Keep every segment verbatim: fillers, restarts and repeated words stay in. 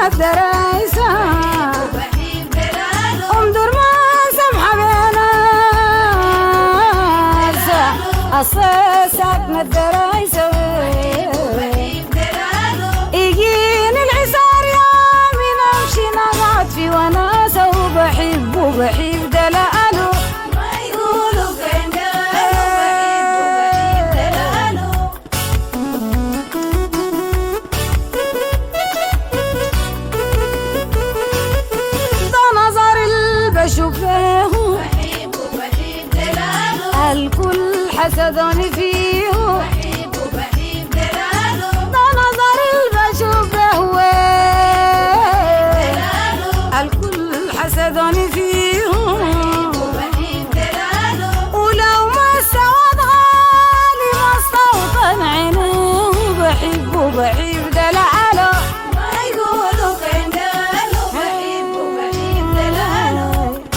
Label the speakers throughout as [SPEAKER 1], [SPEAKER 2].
[SPEAKER 1] الدرايسة امدر ما سمحة بينا أصيصك من الدرايسة يجيني العصار يا من أمشي نقعد في وناسة وبحب وبحب دلالو ما يقولوا كان بشوفه
[SPEAKER 2] بحب وبحب دلاله
[SPEAKER 1] الكل حسدوني فيه
[SPEAKER 2] بحب وبحب دلاله
[SPEAKER 1] ده نظر بشوفه
[SPEAKER 2] دلاله
[SPEAKER 1] الكل حسدوني فيه
[SPEAKER 2] وبحب دلاله
[SPEAKER 1] ولو ما سواد غالي ما استوطن عينيه بحب وبحب دلاله
[SPEAKER 2] ما يقولوا كان دلاله بحب وبحب دلاله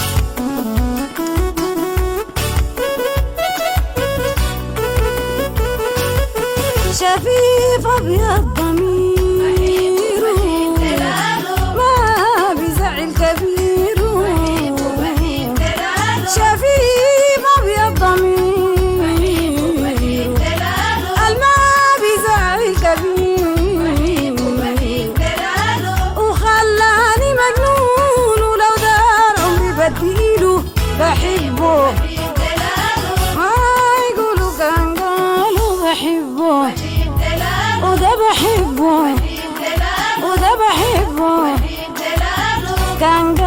[SPEAKER 1] شفيف ابيض ضميره ما بيزعل كبيره شفيف ابيض ضميره الما بيزعل كبيره وخلاني مجنون ولو دار عمري بديله بحبه ما يقولوا كان قالوا بحبه وده بحبه وده بحبه كان